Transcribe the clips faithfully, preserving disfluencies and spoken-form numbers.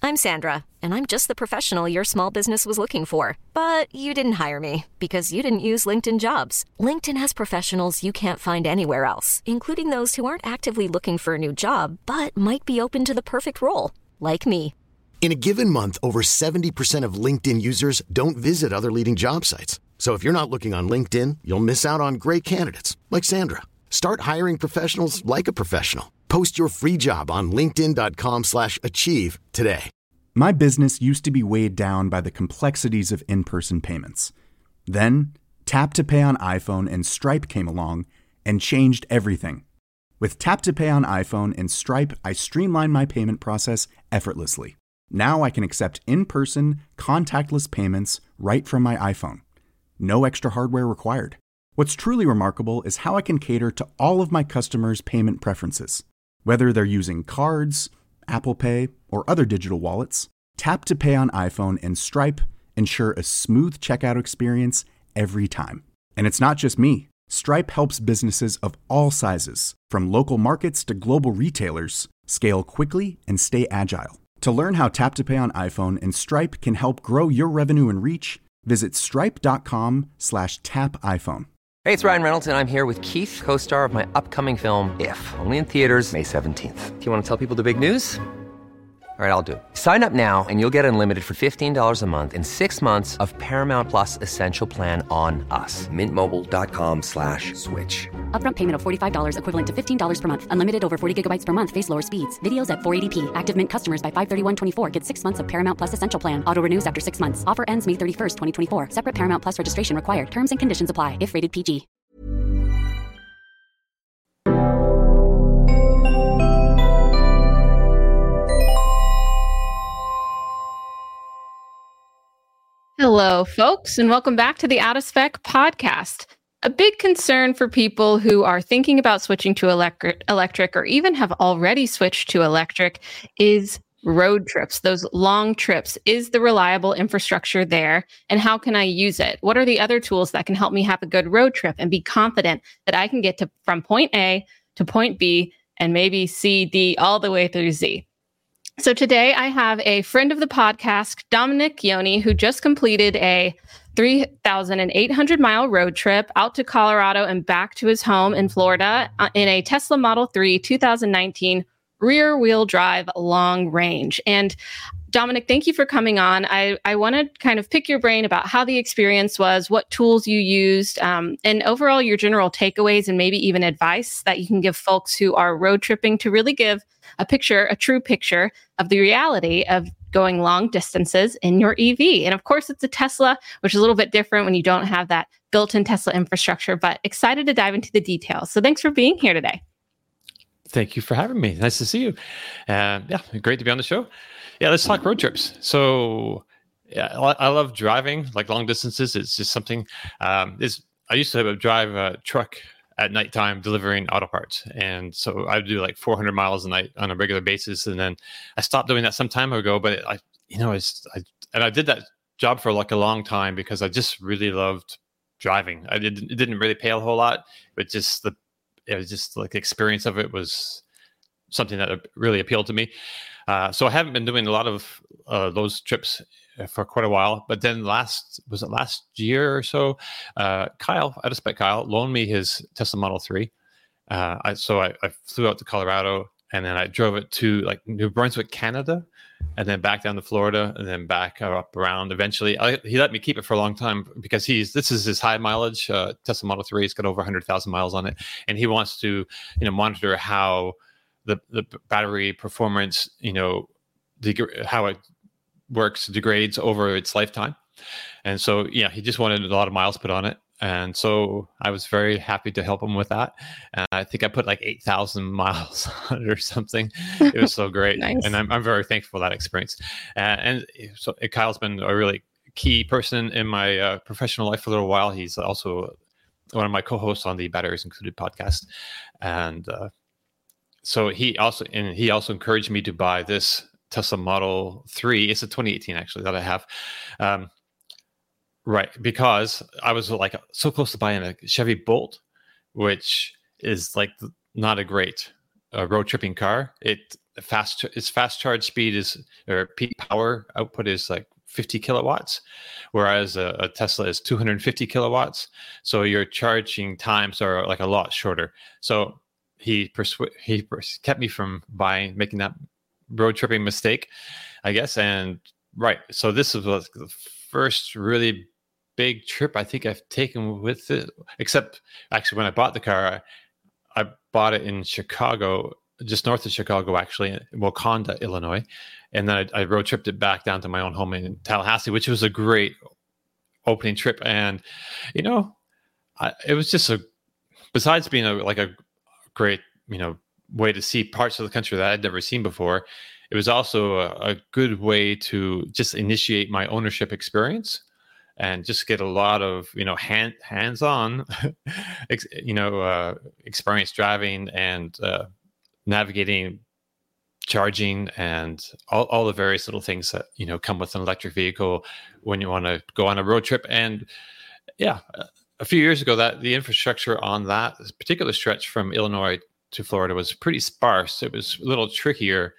I'm Sandra, and I'm just the professional your small business was looking for. But you didn't hire me because you didn't use LinkedIn Jobs. LinkedIn has professionals you can't find anywhere else, including those who aren't actively looking for a new job, but might be open to the perfect role, like me. In a given month, over seventy percent of LinkedIn users don't visit other leading job sites. So if you're not looking on LinkedIn, you'll miss out on great candidates like Sandra. Start hiring professionals like a professional. Post your free job on linkedin dot com slash achieve today. My business used to be weighed down by the complexities of in-person payments. Then, Tap to Pay on iPhone and Stripe came along and changed everything. With Tap to Pay on iPhone and Stripe, I streamlined my payment process effortlessly. Now I can accept in-person, contactless payments right from my iPhone. No extra hardware required. What's truly remarkable is how I can cater to all of my customers' payment preferences. Whether they're using cards, Apple Pay, or other digital wallets, Tap to Pay on iPhone and Stripe ensure a smooth checkout experience every time. And it's not just me. Stripe helps businesses of all sizes, from local markets to global retailers, scale quickly and stay agile. To learn how Tap to Pay on iPhone and Stripe can help grow your revenue and reach, visit stripe.com slash tap iPhone. Hey, it's Ryan Reynolds, and I'm here with Keith, co-star of my upcoming film, If, only in theaters May seventeenth. Do you want to tell people the big news? All right, I'll do it. Sign up now and you'll get unlimited for fifteen dollars a month and six months of Paramount Plus Essential Plan on us. Mintmobile.com slash switch. Upfront payment of forty-five dollars equivalent to fifteen dollars per month. Unlimited over forty gigabytes per month. Face lower speeds. Videos at four eighty p. Active Mint customers by five thirty-one twenty-four get six months of Paramount Plus Essential Plan. Auto renews after six months. Offer ends May thirty-first, twenty twenty-four. Separate Paramount Plus registration required. Terms and conditions apply if rated P G. Hello, folks, and welcome back to the Out of Spec podcast. A big concern for people who are thinking about switching to electric, electric or even have already switched to electric is road trips, those long trips. Is the reliable infrastructure there? And how can I use it? What are the other tools that can help me have a good road trip and be confident that I can get to from point A to point B and maybe C, D, all the way through Z? So today I have a friend of the podcast, Dominic Yoni, who just completed a three thousand eight hundred mile road trip out to Colorado and back to his home in Florida in a Tesla Model three twenty nineteen rear wheel drive long range. And Dominic, thank you for coming on. I, I want to kind of pick your brain about how the experience was, what tools you used, um, and overall your general takeaways and maybe even advice that you can give folks who are road tripping to really give a picture, a true picture of the reality of going long distances in your E V. And of course, it's a Tesla, which is a little bit different when you don't have that built-in Tesla infrastructure, but excited to dive into the details. So thanks for being here today. Thank you for having me. Nice to see you. Uh, yeah, great to be on the show. Yeah, let's talk road trips. So yeah, I I love driving, like long distances. It's just something, um, is I used to drive a truck at nighttime delivering auto parts. And so I would do like four hundred miles a night on a regular basis. And then I stopped doing that some time ago, but I, you know, it's, I, and I did that job for like a long time because I just really loved driving. I didn't, it didn't really pay a whole lot, but just the, it was just like the experience of it was something that really appealed to me. Uh, so I haven't been doing a lot of uh, those trips for quite a while, but then last, was it last year or so, uh, Kyle, Out of Spec Kyle, loaned me his Tesla Model three. Uh, I, so I, I flew out to Colorado and then I drove it to like New Brunswick, Canada, and then back down to Florida and then back up around eventually. I, he let me keep it for a long time because he's, this is his high mileage, uh, Tesla Model three. It's got over one hundred thousand miles on it. And he wants to, you know, monitor how the, the battery performance, you know, deg- how it works, degrades over its lifetime. And so, yeah, he just wanted a lot of miles put on it. And so I was very happy to help him with that. And I think I put like eight thousand miles on it or something. It was so great. Nice. And I'm, I'm very thankful for that experience. Uh, and so Kyle's been a really key person in my uh, professional life for a little while. He's also one of my co-hosts on the Batteries Included podcast. And uh, so he also, and he also encouraged me to buy this Tesla Model three. It's a twenty eighteen actually that I have. Um, Right, because I was like so close to buying a Chevy Bolt, which is like not a great uh, road tripping car. It fast its fast charge speed is, or peak power output is like fifty kilowatts, whereas a, a Tesla is two hundred fifty kilowatts. So your charging times are like a lot shorter. So he persu- he pers- kept me from buying, making that road tripping mistake, I guess. And right, so this is the first really big trip I think I've taken with it. Except actually, when I bought the car, I, I bought it in Chicago, just north of Chicago, actually, in Wauconda, Illinois. And then I, I road tripped it back down to my own home in Tallahassee, which was a great opening trip. And, you know, I, it was just a, besides being a, like a great, you know, way to see parts of the country that I'd never seen before, it was also a, a good way to just initiate my ownership experience and just get a lot of, you know, hand, hands-on, ex, you know, uh, experience driving and uh, navigating, charging, and all, all the various little things that, you know, come with an electric vehicle when you want to go on a road trip. And yeah, a few years ago, that the infrastructure on that particular stretch from Illinois to Florida was pretty sparse. It was a little trickier.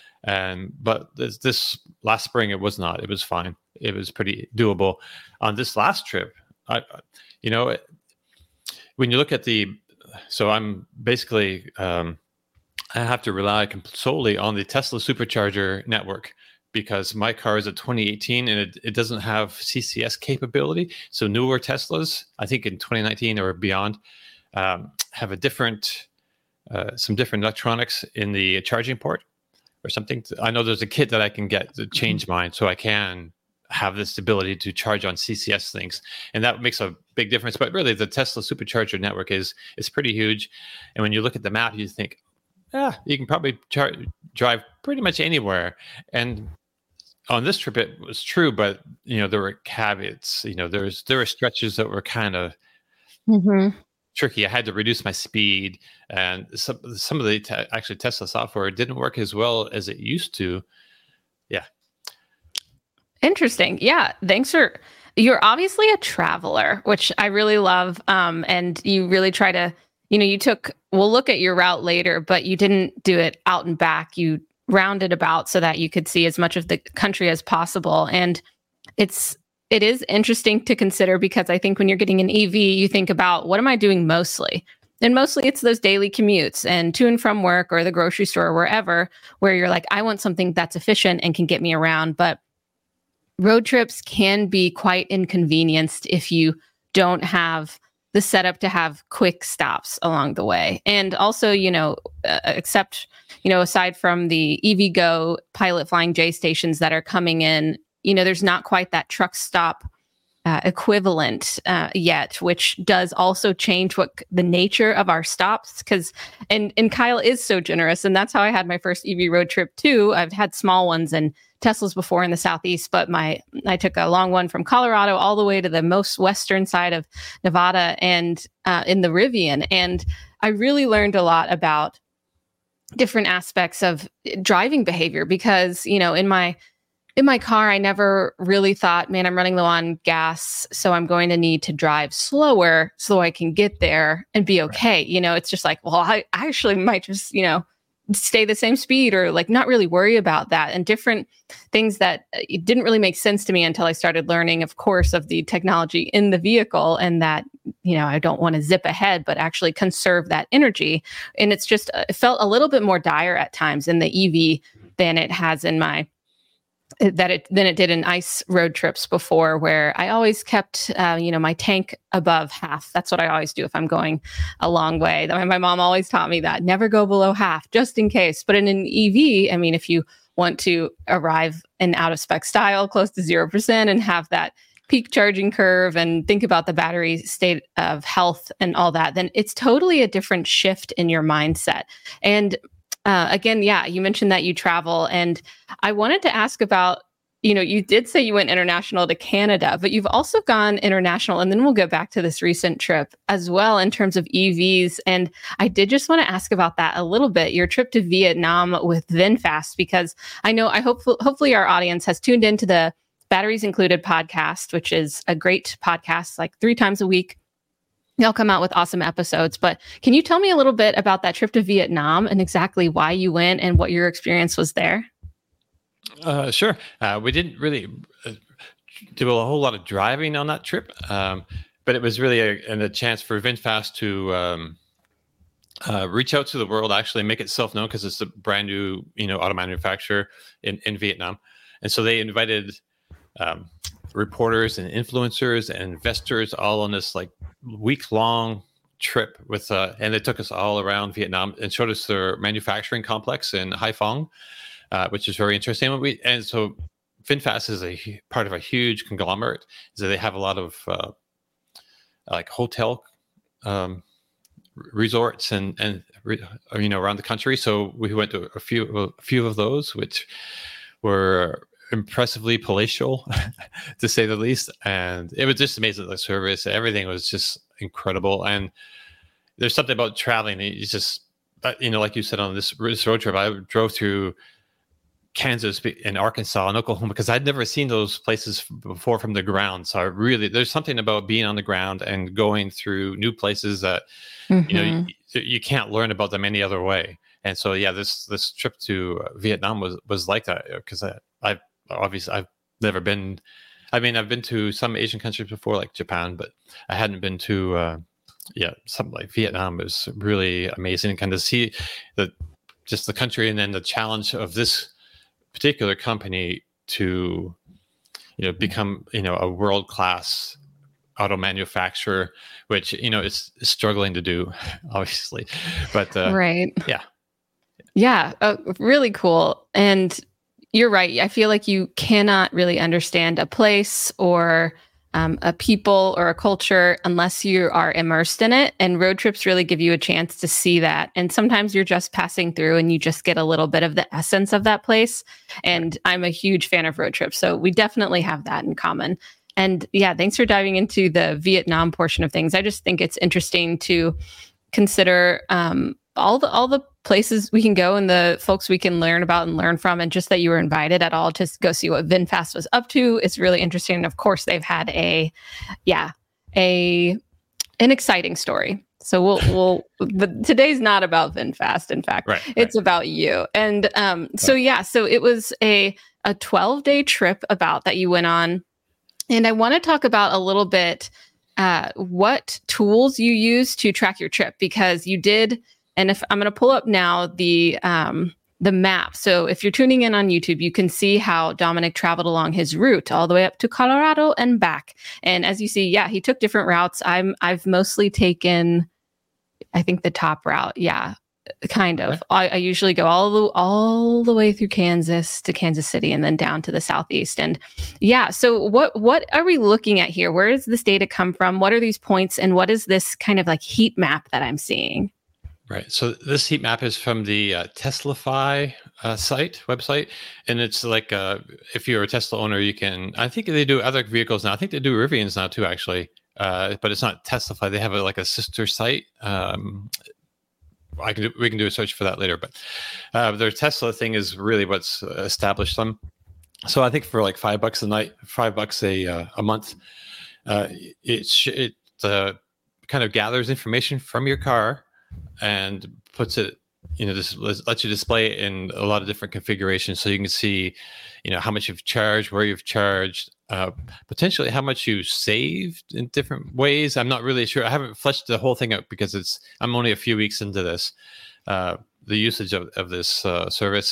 Um, but this, this last spring, it was not. It was fine. It was pretty doable. On this last trip, I, you know, it, when you look at the, so I'm basically, um, I have to rely solely on the Tesla supercharger network because my car is a twenty eighteen and it, it doesn't have C C S capability. So newer Teslas, I think in twenty nineteen or beyond, um, have a different, uh, some different electronics in the charging port or something. I know there's a kit that I can get to change mine so I can have this ability to charge on C C S things. And that makes a big difference. But really, the Tesla supercharger network is is pretty huge. And when you look at the map, you think, yeah, you can probably char- drive pretty much anywhere. And on this trip, it was true, but you know there were caveats. You know, there's there were stretches that were kind of mm-hmm. tricky. I had to reduce my speed, and some some of the te- actually Tesla software didn't work as well as it used to. Yeah. Interesting. Yeah. Thanks for. You're obviously a traveler, which I really love. Um, and you really try to, you know, you took. We'll look at your route later, but you didn't do it out and back. You rounded about so that you could see as much of the country as possible. And it's it is interesting to consider because I think when you're getting an E V, you think about what am I doing mostly? And mostly it's those daily commutes and to and from work or the grocery store or wherever, where you're like, I want something that's efficient and can get me around. But road trips can be quite inconvenienced if you don't have the setup to have quick stops along the way. And also, you know, uh, except, you know, aside from the EVgo Pilot Flying J stations that are coming in, you know, there's not quite that truck stop uh, equivalent uh, yet, which does also change what the nature of our stops. Because, and, and Kyle is so generous. And that's how I had my first E V road trip too. I've had small ones and Teslas before in the Southeast, but my I took a long one from Colorado all the way to the most western side of Nevada and uh, in the Rivian. And I really learned a lot about different aspects of driving behavior because, you know, in my in my car, I never really thought, man, I'm running low on gas, so I'm going to need to drive slower so I can get there and be okay. Right. You know, it's just like, well, I, I actually might just, you know, stay the same speed or like not really worry about that, and different things that it didn't really make sense to me until I started learning, of course, of the technology in the vehicle and that, you know, I don't want to zip ahead, but actually conserve that energy. And it's just, it felt a little bit more dire at times in the E V than it has in my that it than it did in ICE road trips before, where I always kept, uh, you know, my tank above half. That's what I always do if I'm going a long way. My mom always taught me that never go below half, just in case. But in an E V, I mean, if you want to arrive in out of spec style, close to zero percent, and have that peak charging curve, and think about the battery state of health and all that, then it's totally a different shift in your mindset. And Uh, again, yeah, you mentioned that you travel, and I wanted to ask about, you know, you did say you went international to Canada, but you've also gone international, and then we'll go back to this recent trip as well in terms of E Vs. And I did just want to ask about that a little bit, your trip to Vietnam with VinFast, because I know I hope hopefully our audience has tuned into the Batteries Included podcast, which is a great podcast, like three times a week. y'all come out with awesome episodes. But can you tell me a little bit about that trip to Vietnam and exactly why you went and what your experience was there? Uh, sure. Uh, we didn't really uh, do a whole lot of driving on that trip, um, but it was really a, a chance for VinFast to um, uh, reach out to the world, actually make itself known, because it's a brand new, you know, auto manufacturer in, in Vietnam. And so they invited um, reporters and influencers and investors all on this like week long trip with, uh, and they took us all around Vietnam and showed us their manufacturing complex in Haiphong, uh, which is very interesting. And, we, and so VinFast is a part of a huge conglomerate. So they have a lot of uh, like hotel um, resorts and, and, you know, around the country. So we went to a few, a few of those, which were impressively palatial, to say the least. And it was just amazing. The service, everything was just incredible. And there's something about traveling. It's just, you know, like you said, on this, this road trip, I drove through Kansas and Arkansas and Oklahoma, because I'd never seen those places before from the ground. So I really, there's something about being on the ground and going through new places that, mm-hmm. you know, you, you can't learn about them any other way. And so, yeah, this, this trip to Vietnam was, was like that, because I, I've obviously, I've never been, I mean, I've been to some Asian countries before, like Japan, but I hadn't been to, uh, yeah, something like Vietnam. It was really amazing, kind of see the, just the country, and then the challenge of this particular company to, you know, become, you know, a world-class auto manufacturer, which, you know, is, is struggling to do, obviously, but uh, right. Yeah. Yeah. Uh, really cool. And you're right. I feel like you cannot really understand a place or um, a people or a culture unless you are immersed in it. And road trips really give you a chance to see that. And sometimes you're just passing through and you just get a little bit of the essence of that place. And I'm a huge fan of road trips. So we definitely have that in common. And yeah, thanks for diving into the Vietnam portion of things. I just think it's interesting to consider um, all the all the places we can go and the folks we can learn about and learn from, and just that you were invited at all to go see what VinFast was up to. It's really interesting. And of course, they've had a, yeah, a an exciting story. So we'll we'll. But today's not about VinFast. In fact, right, it's right. about you. And um, so yeah, so it was a a twelve day trip about that you went on, and I want to talk about a little bit uh, what tools you use to track your trip, because you did. And if I'm going to pull up now the um, the map. So if you're tuning in on YouTube, you can see how Dominic traveled along his route all the way up to Colorado and back. And as you see, yeah, he took different routes. I'm I've mostly taken, I think, the top route. Yeah, kind of. I, I usually go all the all the way through Kansas to Kansas City and then down to the southeast. And yeah, so what what are we looking at here? Where does this data come from? What are these points? And what is this kind of like heat map that I'm seeing? Right. So this heat map is from the uh, Teslafy uh, site website, and it's like uh, if you're a Tesla owner, you can. I think they do other vehicles now. I think they do Rivians now too, actually. Uh, but it's not Teslafy. They have a, like a sister site. Um, I can do, we can do a search for that later. But uh, their Tesla thing is really what's established them. So I think for like five bucks a night, five bucks a uh, a month, uh, it it uh, kind of gathers information from your car and puts it, you know, just lets you display it in a lot of different configurations, so you can see, you know, how much you've charged, where you've charged, uh, potentially how much you saved in different ways. I'm not really sure. I haven't fleshed the whole thing out because it's I'm only a few weeks into this, uh, the usage of, of this uh, service.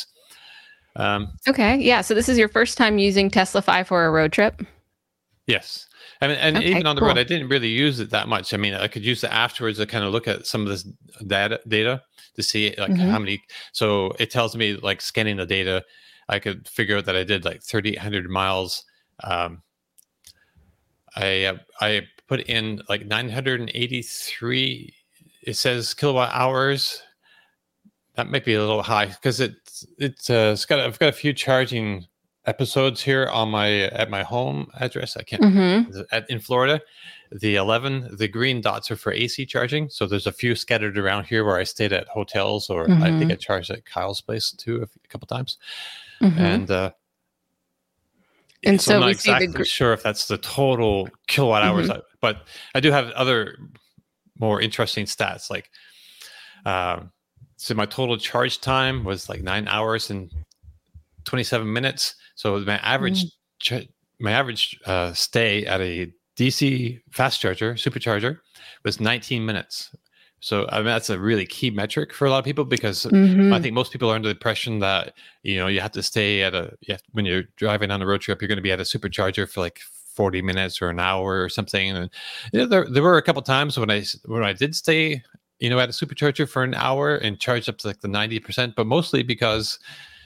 Um, okay, yeah. So this is your first time using Teslafy for a road trip? Yes. I mean, and okay, even on the cool. road, I didn't really use it that much. I mean, I could use it afterwards to kind of look at some of this data data to see like mm-hmm. how many. So it tells me, like, scanning the data, I could figure out that I did like thirty-eight hundred miles. Um, I uh, I put in like nine hundred eighty-three. It says kilowatt hours. That might be a little high because it's it's uh, it's got I've got a few charging episodes here on my at my home address. I can't mm-hmm. at, in Florida. The eleven, the green dots are for A C charging. So there's a few scattered around here where I stayed at hotels, or mm-hmm. I think I charged at Kyle's place too a, a couple times. Mm-hmm. And uh, and so, so I'm not we exactly see the gr- sure if that's the total kilowatt hours, mm-hmm. I, but I do have other more interesting stats. Like, um, so my total charge time was like nine hours and twenty-seven minutes. So my average, mm. ch- my average uh, stay at a D C fast charger, supercharger, was nineteen minutes. So I mean, that's a really key metric for a lot of people, because mm-hmm. I think most people are under the impression that, you know, you have to stay at a, you have, when you're driving on a road trip, you're going to be at a supercharger for like forty minutes or an hour or something. And you know, there, there were a couple of times when I, when I did stay, you know, at a supercharger for an hour and charge up to like the ninety percent, but mostly because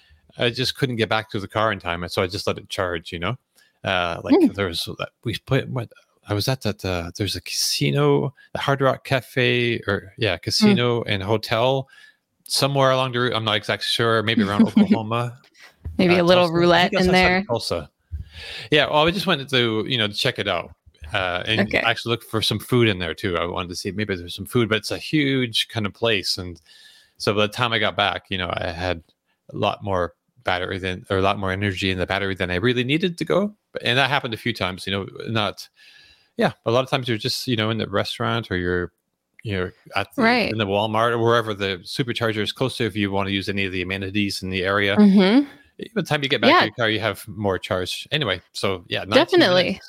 I just couldn't get back to the car in time. And so I just let it charge, you know, uh, like mm. there was, we put, what, I was at that, uh, there's a casino, the Hard Rock Cafe, or yeah, casino mm. and hotel somewhere along the route. I'm not exactly sure, maybe around Oklahoma. Maybe uh, a little Tulsa. Roulette in there. Tulsa. Yeah, well, I just wanted to, you know, to check it out. Uh, and okay. actually look for some food in there too. I wanted to see maybe there's some food, but it's a huge kind of place. And so by the time I got back, you know, I had a lot more battery than, or a lot more energy in the battery than I really needed to go. And that happened a few times, you know, not, yeah, a lot of times you're just, you know, in the restaurant, or you're, you know, at the, right. in the Walmart, or wherever the supercharger is close to, if you want to use any of the amenities in the area. Mm-hmm. By the time you get back yeah. to your car, you have more charge anyway. So yeah, definitely.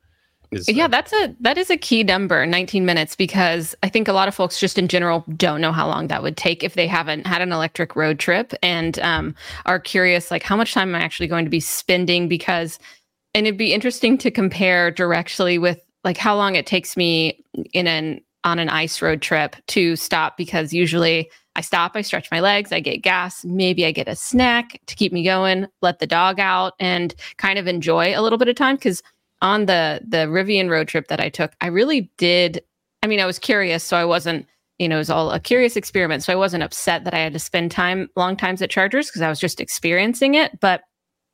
Is, yeah, uh, that's a that is a key number, nineteen minutes, because I think a lot of folks just in general don't know how long that would take if they haven't had an electric road trip, and um, are curious, like, how much time am I actually going to be spending? Because, and it'd be interesting to compare directly with like how long it takes me in an on an ice road trip to stop, because usually I stop, I stretch my legs, I get gas, maybe I get a snack to keep me going, let the dog out, and kind of enjoy a little bit of time. Because on the the Rivian road trip that I took, I really did. I mean, I was curious, so I wasn't, you know, it was all a curious experiment. So I wasn't upset that I had to spend time, long times at chargers, because I was just experiencing it. But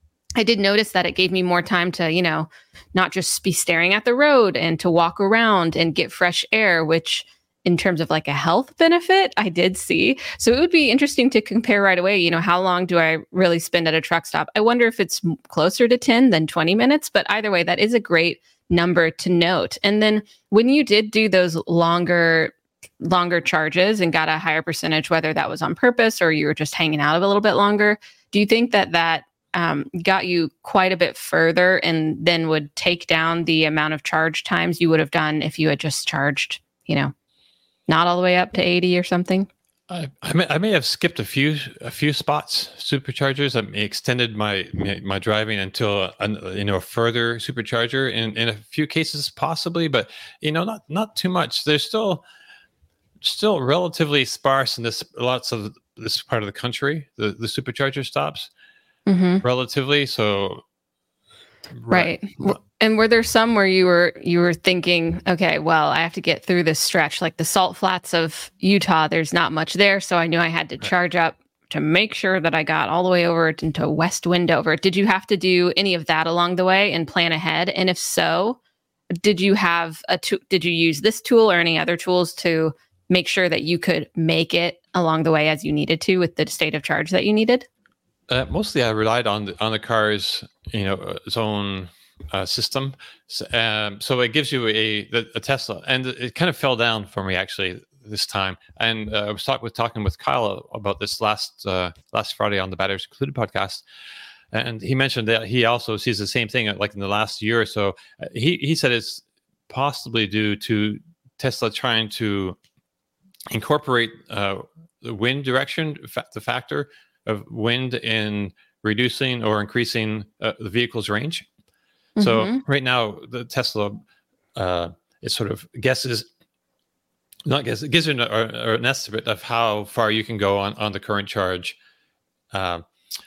I did notice that it gave me more time to, you know, not just be staring at the road, and to walk around and get fresh air, which in terms of like a health benefit, I did see. So it would be interesting to compare right away, you know, how long do I really spend at a truck stop? I wonder if it's closer to ten than twenty minutes, but either way, that is a great number to note. And then when you did do those longer, longer charges and got a higher percentage, whether that was on purpose or you were just hanging out a little bit longer, do you think that that um, got you quite a bit further, and then would take down the amount of charge times you would have done if you had just charged, you know, not all the way up to eighty or something? I, I may I may have skipped a few a few spots, superchargers. I may extended my my, my driving until a, you know a further supercharger in, in a few cases possibly, but you know not not too much. There's still still relatively sparse in this lots of this part of the country. The the supercharger stops mm-hmm. relatively so. Right. right. And were there some where you were you were thinking, okay, well, I have to get through this stretch, like the Salt Flats of Utah, there's not much there. So I knew I had to charge up to make sure that I got all the way over into West Wendover. Did you have to do any of that along the way and plan ahead? And if so, did you have a t- did you use this tool or any other tools to make sure that you could make it along the way as you needed to with the state of charge that you needed? Uh, mostly I relied on the, on the car's, you know, its own uh, system. So, um, so it gives you a, a Tesla, and it kind of fell down for me actually this time. And uh, I was talk, with, talking with Kyle about this last uh, last Friday on the Batteries Included podcast. And he mentioned that he also sees the same thing, like in the last year or so. Uh, he, he said it's possibly due to Tesla trying to incorporate uh, the wind direction, the factor of wind in reducing or increasing uh, the vehicle's range. Mm-hmm. So right now, the Tesla uh, is sort of guesses, not guess, it gives you an, or, or an estimate of how far you can go on, on the current charge. Uh,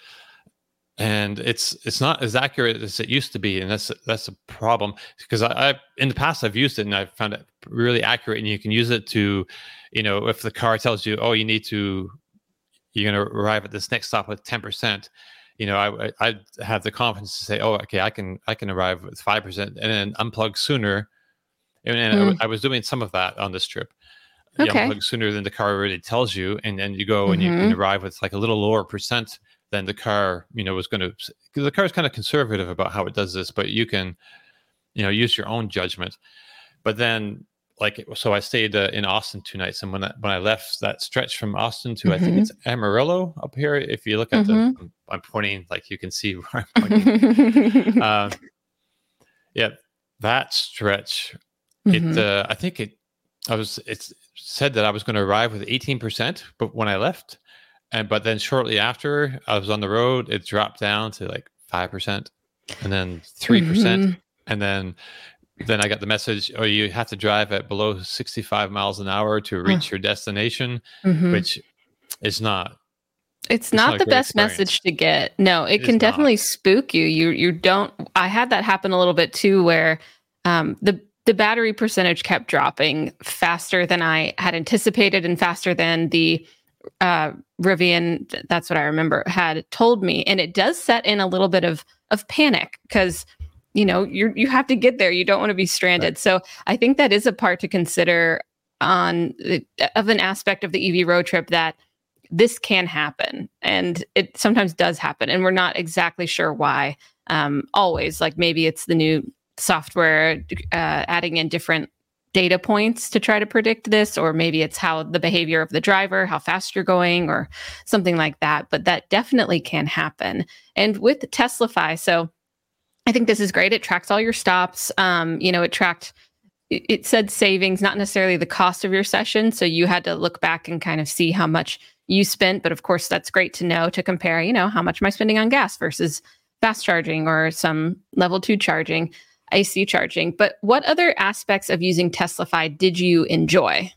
and it's it's not as accurate as it used to be, and that's that's a problem, because I, I in the past I've used it and I've found it really accurate, and you can use it to, you know, if the car tells you, oh, you need to, you're going to arrive at this next stop with ten percent. You know, I I have the confidence to say, oh, okay, I can I can arrive with five percent and then unplug sooner. And, and mm. I, I was doing some of that on this trip. You okay. unplug sooner than the car already tells you, and then you go mm-hmm. and you can arrive with like a little lower percent than the car, you know, was going to. Because the car is kind of conservative about how it does this, but you can, you know, use your own judgment. But then, like, so I stayed uh, in Austin two nights, and when I, when I left that stretch from Austin to, Mm-hmm. I think it's Amarillo up here. If you look at Mm-hmm. the, I'm, I'm pointing, like you can see where I'm pointing. um, yeah, that stretch, Mm-hmm. it, uh, I think it, I was, it's said that I was going to arrive with eighteen percent, but when I left, and, but then shortly after I was on the road, it dropped down to like five percent and then three percent. Mm-hmm. And then, then I got the message, oh, you have to drive at below sixty-five miles an hour to reach your destination, Mm-hmm. which is not. It's, it's not, not a the great best experience. message to get. No, it It can is not. definitely spook you. You you don't. I had that happen a little bit too, where um, the the battery percentage kept dropping faster than I had anticipated and faster than the uh, Rivian. That's what I remember had told me, and it does set in a little bit of of panic because, you know, you you have to get there. You don't want to be stranded. Right. So I think that is a part to consider on of an aspect of the E V road trip, that this can happen, and it sometimes does happen, and we're not exactly sure why. Um, always, like maybe it's the new software uh, adding in different data points to try to predict this, or maybe it's how the behavior of the driver, how fast you're going, or something like that. But that definitely can happen. And with Teslafy, so I think this is great. It tracks all your stops. Um, you know, it tracked, it, it said savings, not necessarily the cost of your session. So you had to look back and kind of see how much you spent. But of course, that's great to know to compare, you know, how much am I spending on gas versus fast charging or some level two charging, A C charging. But what other aspects of using Teslafy did you enjoy?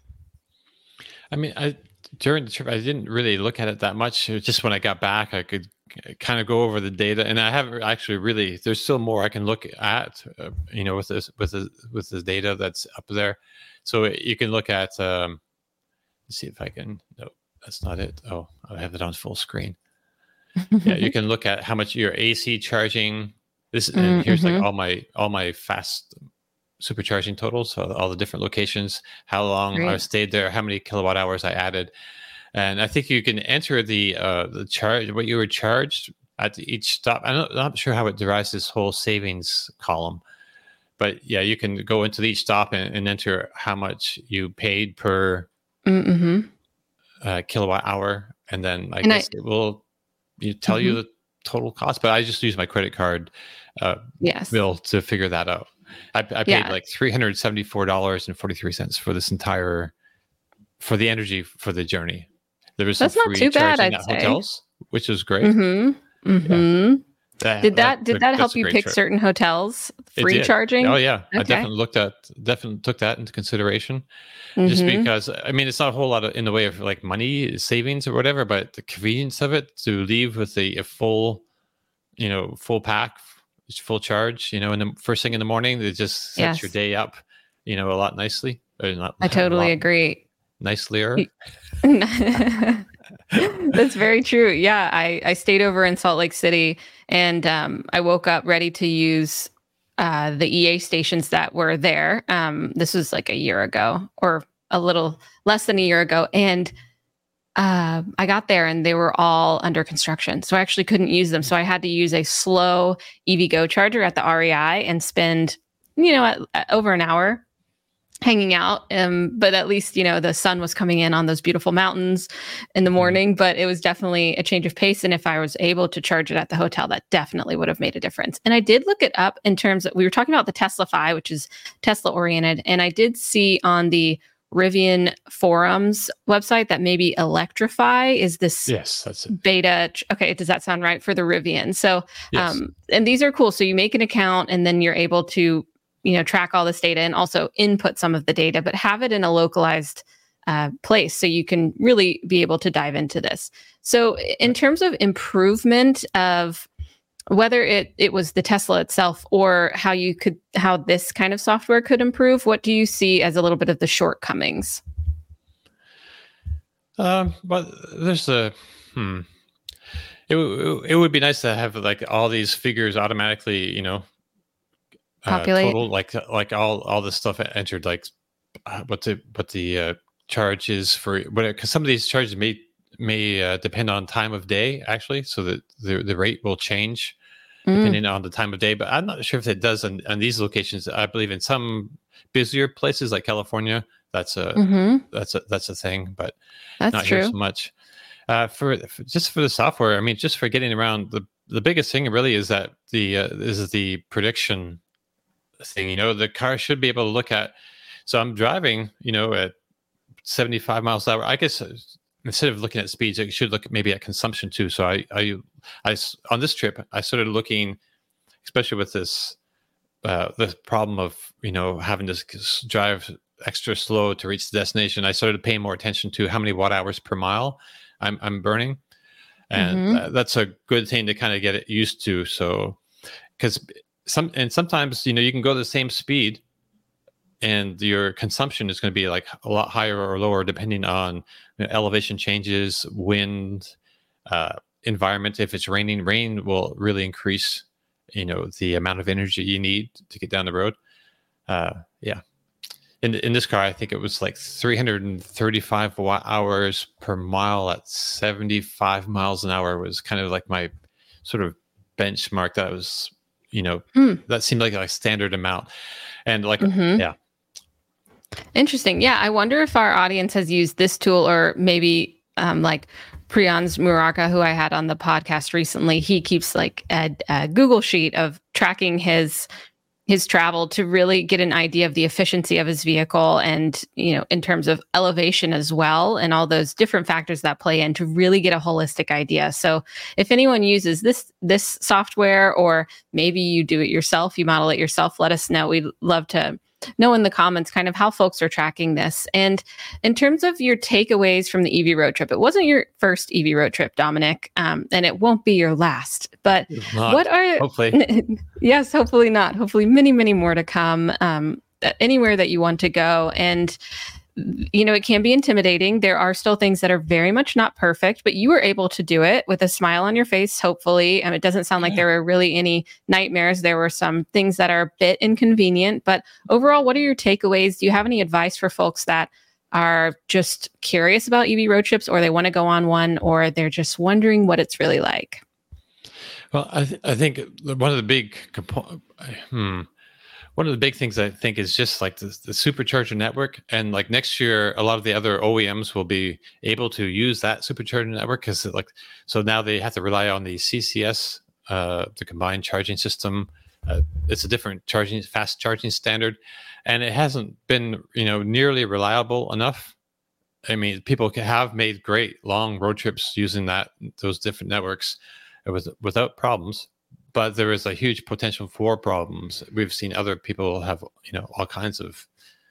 I mean, I during the trip, I didn't really look at it that much. It was just when I got back, I could kind of go over the data, and I haven't actually really. There's still more I can look at, uh, you know, with this with the with the data that's up there. So you can look at. Um, let's see if I can. No, that's not it. Oh, I have it on full screen. Yeah, you can look at how much your A C charging. This and mm-hmm. here's like all my all my fast supercharging totals, so all the different locations, how long Great. I stayed there, how many kilowatt hours I added, and I think you can enter the uh, the charge what you were charged at each stop. I'm not, I'm not sure how it derives this whole savings column, but yeah, you can go into each stop and, and enter how much you paid per mm-hmm. uh, kilowatt hour, and then I and guess I, it will you tell mm-hmm. you the total cost. But I just use my credit card uh, yes. bill to figure that out. I, I paid yeah. like three hundred seventy-four dollars and forty-three cents for this entire, for the energy for the journey. There was some That's free not too bad, charging I'd at say. hotels, which was great. Mm-hmm. Mm-hmm. Yeah. That, did that, did that that's help you pick trip. certain hotels? Free charging? Oh yeah. Okay. I definitely looked at, definitely took that into consideration mm-hmm. just because, I mean, it's not a whole lot of, in the way of like money savings or whatever, but the convenience of it to leave with a, a full, you know, full pack, full charge, you know, in the first thing in the morning, it just sets yes. your day up, you know, a lot nicely. Or not, I totally agree. Nicelier. That's very true. Yeah, I, I stayed over in Salt Lake City, and um, I woke up ready to use uh, the E A stations that were there. Um, this was like a year ago, or a little less than a year ago, and uh, I got there and they were all under construction, so I actually couldn't use them. So I had to use a slow EVgo charger at the R E I and spend, you know, at, at over an hour hanging out. Um, but at least, you know, the sun was coming in on those beautiful mountains in the morning, but it was definitely a change of pace. And if I was able to charge it at the hotel, that definitely would have made a difference. And I did look it up in terms of, we were talking about the Teslafy, which is Tesla oriented. And I did see on the Rivian forums website that maybe Electrify is this yes, that's it. beta. Okay. Does that sound right for the Rivian? So, yes. um, and these are cool. So you make an account and then you're able to, you know, track all this data and also input some of the data, but have it in a localized uh, place so you can really be able to dive into this. So in terms of improvement of whether it, it was the Tesla itself or how you could, how this kind of software could improve, what do you see as a little bit of the shortcomings? Um, but there's a, hmm, it, it would be nice to have like all these figures automatically, you know, populate uh, total, like like all all the stuff entered, like uh, what the what the uh, charge is for, but because some of these charges may may uh, depend on time of day actually, so that the the rate will change depending mm. on the time of day. But I'm not sure if it does on, on these locations. I believe in some busier places like California, that's a mm-hmm. that's a that's a thing, but that's not true. here so much. Uh, for, for just for the software, I mean, just for getting around, the the biggest thing really is that the uh, is the prediction thing. You know, the car should be able to look at. So I'm driving, you know, at seventy-five miles an hour. I guess instead of looking at speeds, I should look maybe at consumption too. So I I I on this trip, I started looking, especially with this uh, the problem of you know having to drive extra slow to reach the destination. I started paying more attention to how many watt hours per mile I'm I'm burning, and mm-hmm. uh, that's a good thing to kind of get it used to. So, because some and sometimes you know you can go the same speed, and your consumption is going to be like a lot higher or lower depending on you know, elevation changes, wind, uh, environment. If it's raining, rain will really increase you know the amount of energy you need to get down the road. Uh, yeah. In, in this car, I think it was like three hundred thirty-five watt hours per mile at seventy-five miles an hour was kind of like my sort of benchmark. That was, you know, mm. that seemed like a standard amount. And like, mm-hmm. yeah. Interesting. Yeah. I wonder if our audience has used this tool or maybe um, like Priyans Muraka, who I had on the podcast recently. He keeps like a, a Google sheet of tracking his his travel to really get an idea of the efficiency of his vehicle and, you know, in terms of elevation as well, and all those different factors that play in to really get a holistic idea. So if anyone uses this, this software, or maybe you do it yourself, you model it yourself, let us know. We'd love to know in the comments kind of how folks are tracking this. And in terms of your takeaways from the E V road trip, it wasn't your first E V road trip, Dominic, um, and it won't be your last. But what are hopefully yes, hopefully not. Hopefully, many, many more to come. Um, anywhere that you want to go, and you know, it can be intimidating. There are still things that are very much not perfect, but you were able to do it with a smile on your face, hopefully. And it doesn't sound like there were really any nightmares. There were some things that are a bit inconvenient, but overall, what are your takeaways? Do you have any advice for folks that are just curious about E V road trips, or they want to go on one, or they're just wondering what it's really like? Well, I, th- I think one of the big compo- hmm. One of the big things I think is just like the, the supercharger network. And like next year, a lot of the other O E Ms will be able to use that supercharger network because like, so now they have to rely on the C C S, uh, the combined charging system. Uh, it's a different charging, fast charging standard. And it hasn't been, you know, nearly reliable enough. I mean, people have made great long road trips using that, those different networks with, without problems. But there is a huge potential for problems. We've seen other people have, you know, all kinds of,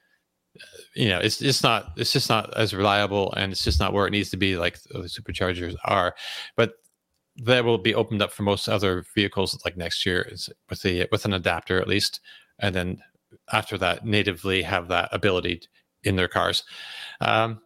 uh, you know, it's it's not, it's just not as reliable, and it's just not where it needs to be, like the superchargers are. But that will be opened up for most other vehicles, like next year, with the with an adapter at least, and then after that, natively have that ability in their cars. Um,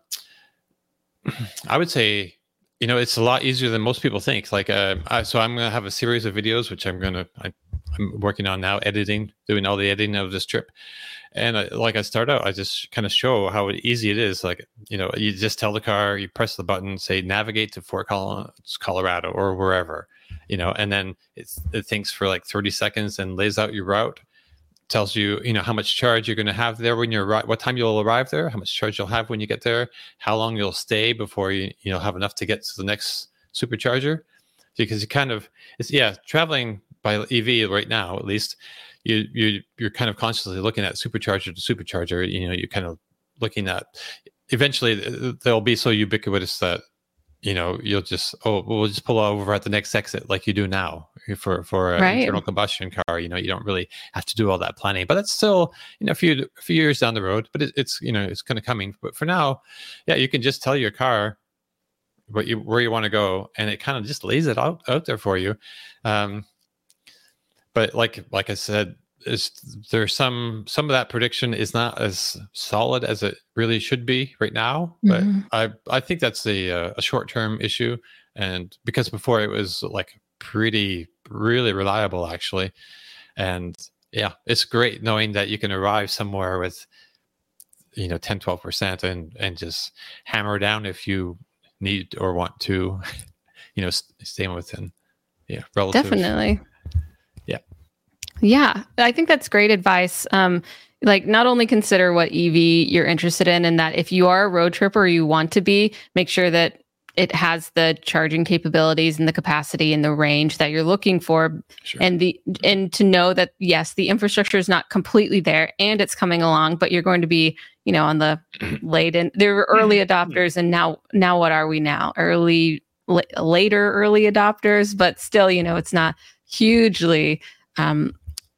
I would say, you know, it's a lot easier than most people think. Like, uh, I, so I'm going to have a series of videos, which I'm going to, I'm working on now, editing, doing all the editing of this trip. And I, like I start out, I just kind of show how easy it is. Like, you know, you just tell the car, you press the button, say, navigate to Fort Collins, Colorado, or wherever, you know, and then it's, it thinks for like thirty seconds and lays out your route. Tells you, you know, how much charge you're going to have there when you're right, what time you'll arrive there, how much charge you'll have when you get there, how long you'll stay before you, you know, have enough to get to the next supercharger. Because you kind of, it's yeah, traveling by E V right now, at least, you you you're kind of consciously looking at supercharger to supercharger. You know, you're kind of looking at. Eventually, they'll be so ubiquitous that, you know, you'll just, oh, we'll just pull over at the next exit like you do now for, for an right. internal combustion car. You know, you don't really have to do all that planning, but that's still, you know, a few, a few years down the road, but it, it's, you know, it's kind of coming. But for now, yeah, you can just tell your car what you, where you want to go, and it kind of just lays it out, out there for you. Um, but like, like I said, is there's some some of that prediction is not as solid as it really should be right now, but mm-hmm. I I think that's a a short term issue, and because before it was like pretty really reliable actually, and yeah, it's great knowing that you can arrive somewhere with, you know, ten, twelve percent and and just hammer down if you need or want to, you know, staying within yeah relative. Definitely. Yeah, I think that's great advice. Um, like not only consider what E V you're interested in, and that if you are a road tripper or you want to be, make sure that it has the charging capabilities and the capacity and the range that you're looking for. Sure. And the and to know that yes, the infrastructure is not completely there and it's coming along, but you're going to be, you know, on the late and there were early adopters, and now now what are we now? Early l- later early adopters, but still, you know, it's not hugely um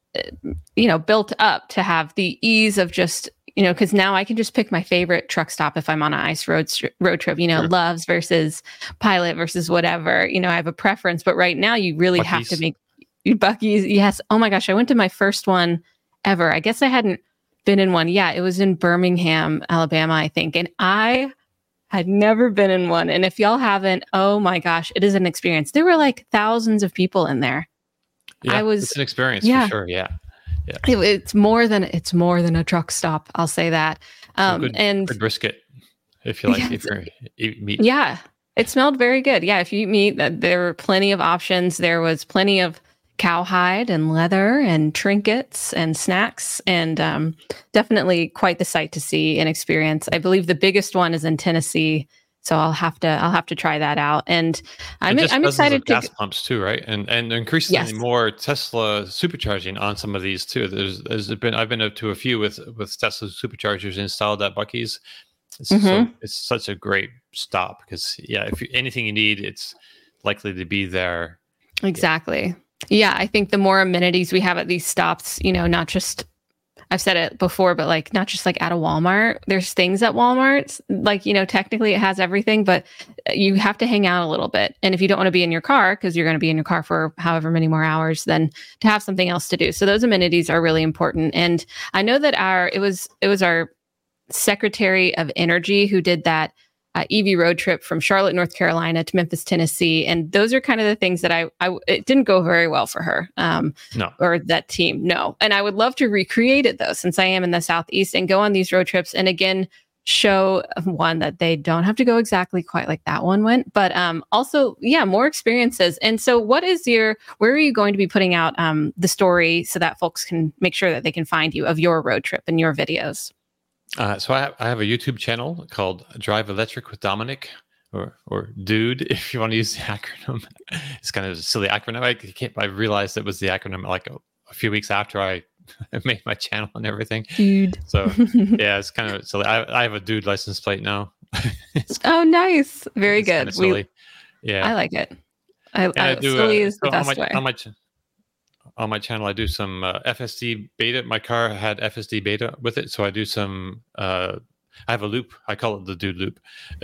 you know, built up to have the ease of just, you know, because now I can just pick my favorite truck stop if I'm on an ice road road trip, you know, sure. Love's versus Pilot versus whatever, you know, I have a preference, but right now you really Buc-ee's. have to make Buc-ee's. Yes. Oh my gosh. I went to my first one ever. I guess I hadn't been in one. Yeah. It was in Birmingham, Alabama, I think. And I had never been in one. And if y'all haven't, oh my gosh, it is an experience. There were like thousands of people in there. Yeah, I was, it's an experience yeah. for sure. Yeah. Yeah. It, it's more than it's more than a truck stop. I'll say that. Um, good, and good brisket, if you like, yeah, if you're eat meat. Yeah, it smelled very good. Yeah, if you eat meat, there were plenty of options. There was plenty of cowhide and leather and trinkets and snacks, and um, definitely quite the sight to see and experience. I believe the biggest one is in Tennessee. So I'll have to I'll have to try that out, and I'm and I'm excited to gas pumps too, right? And and increasingly yes. more Tesla supercharging on some of these too. There's there's been I've been up to a few with with Tesla superchargers installed at Buc-ee's. It's, mm-hmm. so, it's such a great stop because yeah, if you, anything you need, it's likely to be there. Exactly. Yeah, I think the more amenities we have at these stops, you know, not just. I've said it before, but like not just like at a Walmart, there's things at Walmart, like, you know, technically it has everything, but you have to hang out a little bit. And if you don't want to be in your car, because you're going to be in your car for however many more hours, then to have something else to do. So those amenities are really important. And I know that our, it was, it was our Secretary of Energy who did that Uh, E V road trip from Charlotte, North Carolina to Memphis, Tennessee. And those are kind of the things that I, I it didn't go very well for her um, no. or that team. No. And I would love to recreate it though, since I am in the Southeast, and go on these road trips. And again, show one that they don't have to go exactly quite like that one went, but um, also, yeah, more experiences. And so what is your, where are you going to be putting out um, the story so that folks can make sure that they can find you of your road trip and your videos? Uh, so I have, I have a YouTube channel called Drive Electric with Dominic, or or Dude, if you want to use the acronym. It's kind of a silly acronym. I can't, I realized it was the acronym like a, a few weeks after I made my channel and everything. Dude. So yeah, it's kind of silly. I, I have a Dude license plate now. Oh, nice. Very good. Kind of silly. We, yeah, I like it. I, I, I do, silly uh, is the so best on my, way. On my, on my channel, I do some uh, F S D beta. My car had F S D beta with it, so I do some. Uh, I have a loop. I call it the Dude Loop,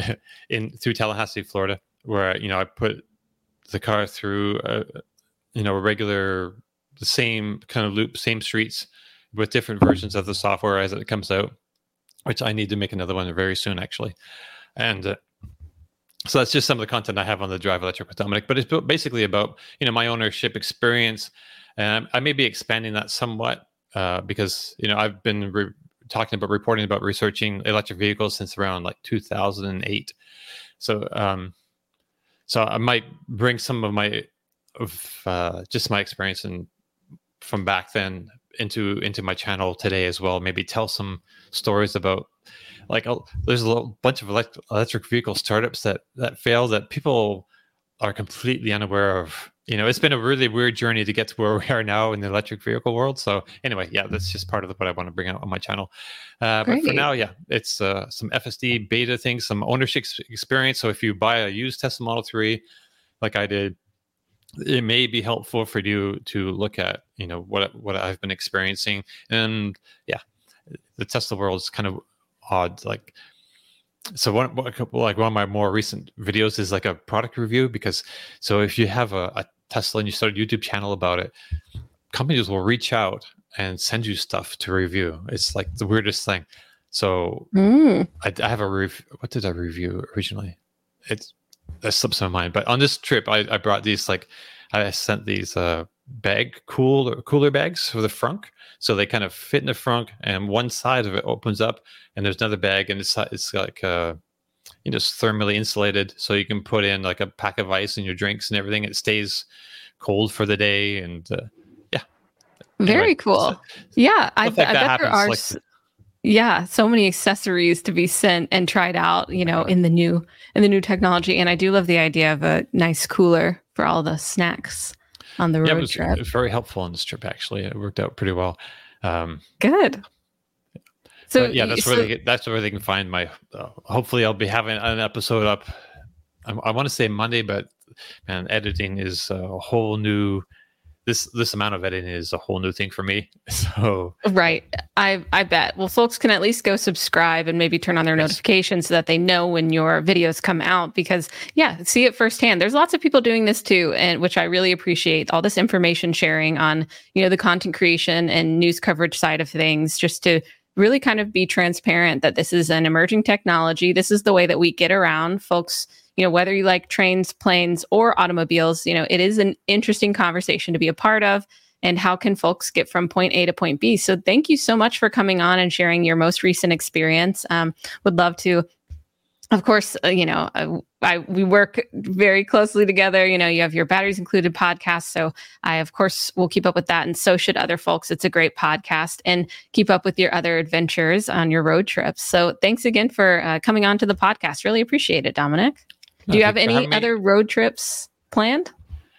in through Tallahassee, Florida, where you know I put the car through, a, you know, a regular, the same kind of loop, same streets, with different versions of the software as it comes out. Which I need to make another one very soon, actually, and. Uh, So that's just some of the content I have on the Drive Electric with Dominic, but it's basically about, you know, my ownership experience. And I may be expanding that somewhat uh, because, you know, I've been re- talking about reporting about researching electric vehicles since around like two thousand eight. So, um, so I might bring some of my, of uh, just my experience and from back then into into my channel today as well. Maybe tell some stories about. Like, oh, there's a little bunch of elect- electric vehicle startups that that fail that people are completely unaware of. You know, it's been a really weird journey to get to where we are now in the electric vehicle world. So anyway, yeah, that's just part of what I want to bring out on my channel. Uh, but for now, yeah, it's uh, some F S D beta things, some ownership experience. So if you buy a used Tesla Model three, like I did, it may be helpful for you to look at, you know, what what I've been experiencing. And yeah, the Tesla world is kind of odd. Like, so one like one of my more recent videos is like a product review, because so if you have a, a Tesla and you start a YouTube channel about it, companies will reach out and send you stuff to review. It's like the weirdest thing. So mm. I, I have a review. What did I review originally? It's that slips my mind. But on this trip, I, I brought these, like, I sent these uh, bag cool cooler bags for the frunk. So they kind of fit in the frunk, and one side of it opens up, and there's another bag, and it's it's like uh, you know, it's thermally insulated, so you can put in like a pack of ice in your drinks and everything. It stays cold for the day, and uh, yeah, Very anyway, cool. So, yeah, I, like I bet there are. Like, yeah, so many accessories to be sent and tried out, you know, in the new in the new technology. And I do love the idea of a nice cooler for all the snacks on the road yeah, it was, trip. It was very helpful on this trip. Actually, it worked out pretty well. Um, Good. So yeah, that's so, where they get, that's where they can find my. Uh, hopefully, I'll be having an episode up. I, I want to say Monday, but man, editing is a whole new. This this amount of editing is a whole new thing for me. So right, I I bet. Well, folks can at least go subscribe and maybe turn on their yes. notifications so that they know when your videos come out. Because yeah, see it firsthand. There's lots of people doing this too, and which I really appreciate. All this information sharing on you know the content creation and news coverage side of things, just to really kind of be transparent that this is an emerging technology. This is the way that we get around, folks. You know, whether you like trains, planes, or automobiles, you know, it is an interesting conversation to be a part of. And how can folks get from point A to point B? So thank you so much for coming on and sharing your most recent experience. Um, would love to, of course, uh, you know, I, I we work very closely together. You know, you have your Batteries Included podcast. So I, of course, will keep up with that. And so should other folks. It's a great podcast, and keep up with your other adventures on your road trips. So thanks again for uh, coming on to the podcast. Really appreciate it, Dominic. Do you have any other road trips planned?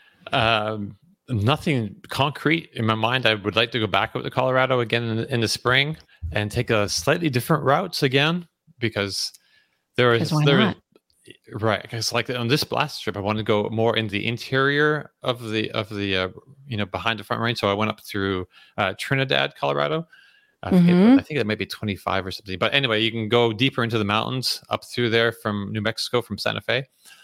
Um, nothing concrete in my mind. I would like to go back up to Colorado again in, in the spring and take a slightly different routes again, because there is there, right. Because like on this last trip, I wanted to go more in the interior of the of the uh, you know behind the Front Range. So I went up through uh, Trinidad, Colorado. I, mm-hmm. forget, I think that might be twenty-five or something. But anyway, you can go deeper into the mountains up through there from New Mexico, from Santa Fe.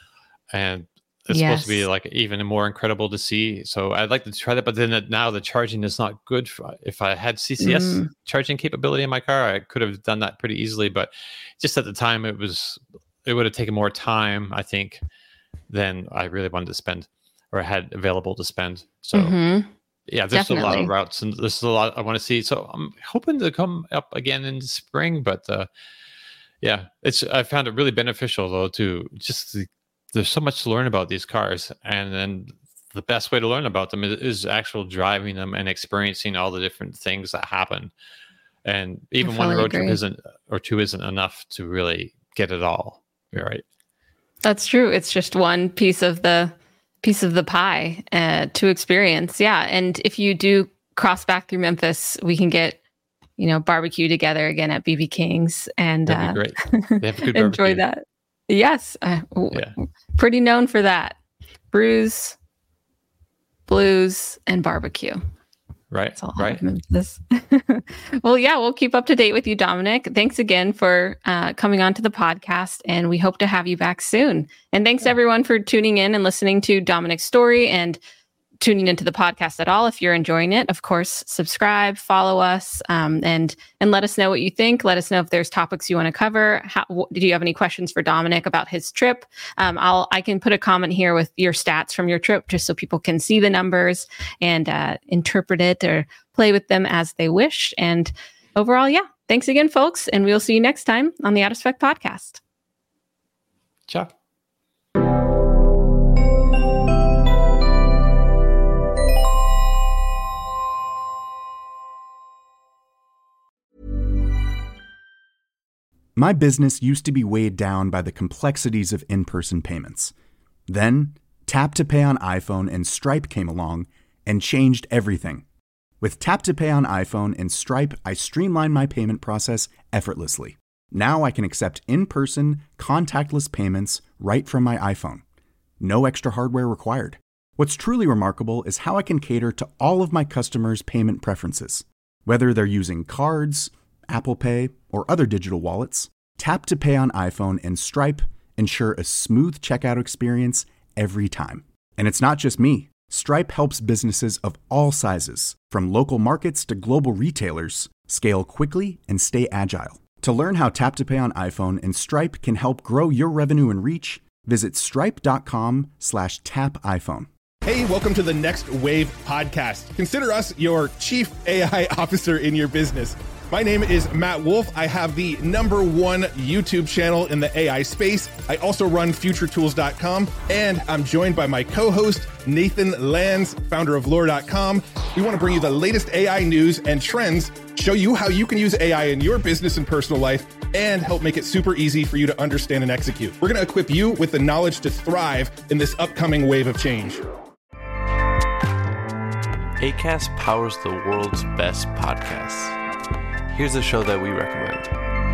And it's yes. supposed to be like even more incredible to see. So I'd like to try that. But then now the charging is not good. For, if I had C C S mm. charging capability in my car, I could have done that pretty easily. But just at the time, it was it would have taken more time, I think, than I really wanted to spend or had available to spend. So mm-hmm. yeah, there's Definitely. a lot of routes, and there's a lot I want to see. So I'm hoping to come up again in the spring. But uh, yeah, it's I found it really beneficial though to just the, there's so much to learn about these cars, and then the best way to learn about them is, is actual driving them and experiencing all the different things that happen. And even one road trip isn't or two isn't enough to really get it all. You're right. That's true. It's just one piece of the piece of the pie uh, to experience. Yeah. And if you do cross back through Memphis, we can get, you know, barbecue together again at B B King's and That'd be great. They have good enjoy that. Yes. Uh, yeah. Pretty known for that. Brews, blues, and barbecue. Right. That's all right. Memphis. Well, yeah, we'll keep up to date with you, Dominic. Thanks again for uh, coming on to the podcast, and we hope to have you back soon. And thanks yeah. everyone for tuning in and listening to Dominic's story and tuning into the podcast at all. If you're enjoying it, of course, subscribe, follow us, um, and and let us know what you think. Let us know if there's topics you want to cover. How, w- did you have any questions for Dominic about his trip? Um, I'll I can put a comment here with your stats from your trip, just so people can see the numbers and uh, interpret it or play with them as they wish. And overall, yeah, thanks again, folks, and we'll see you next time on the Out of Spec podcast. Ciao. My business used to be weighed down by the complexities of in-person payments. Then, Tap to Pay on iPhone and Stripe came along and changed everything. With Tap to Pay on iPhone and Stripe, I streamlined my payment process effortlessly. Now I can accept in-person, contactless payments right from my iPhone. No extra hardware required. What's truly remarkable is how I can cater to all of my customers' payment preferences. Whether they're using cards, Apple Pay, or other digital wallets, Tap to Pay on iPhone and Stripe ensure a smooth checkout experience every time. And it's not just me. Stripe helps businesses of all sizes, from local markets to global retailers, scale quickly and stay agile. To learn how Tap to Pay on iPhone and Stripe can help grow your revenue and reach, visit stripe.com slash tap iPhone. Hey, welcome to the Next Wave podcast. Consider us your chief A I officer in your business. My name is Matt Wolf. I have the number one YouTube channel in the A I space. I also run future tools dot com, and I'm joined by my co-host, Nathan Lands, founder of lore dot com. We want to bring you the latest A I news and trends, show you how you can use A I in your business and personal life, and help make it super easy for you to understand and execute. We're going to equip you with the knowledge to thrive in this upcoming wave of change. Acast powers the world's best podcasts. Here's a show that we recommend.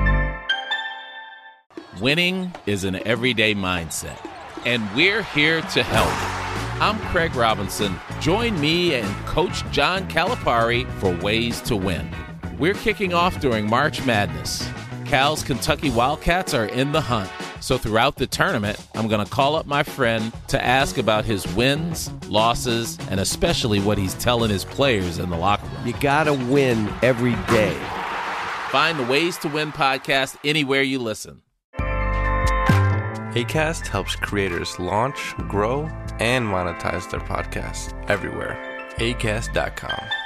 Winning is an everyday mindset, and we're here to help. I'm Craig Robinson. Join me and Coach John Calipari for Ways to Win. We're kicking off during March Madness. Cal's Kentucky Wildcats are in the hunt. So throughout the tournament, I'm going to call up my friend to ask about his wins, losses, and especially what he's telling his players in the locker room. You got to win every day. Find the Ways to Win podcast anywhere you listen. Acast helps creators launch, grow, and monetize their podcasts everywhere. acast dot com.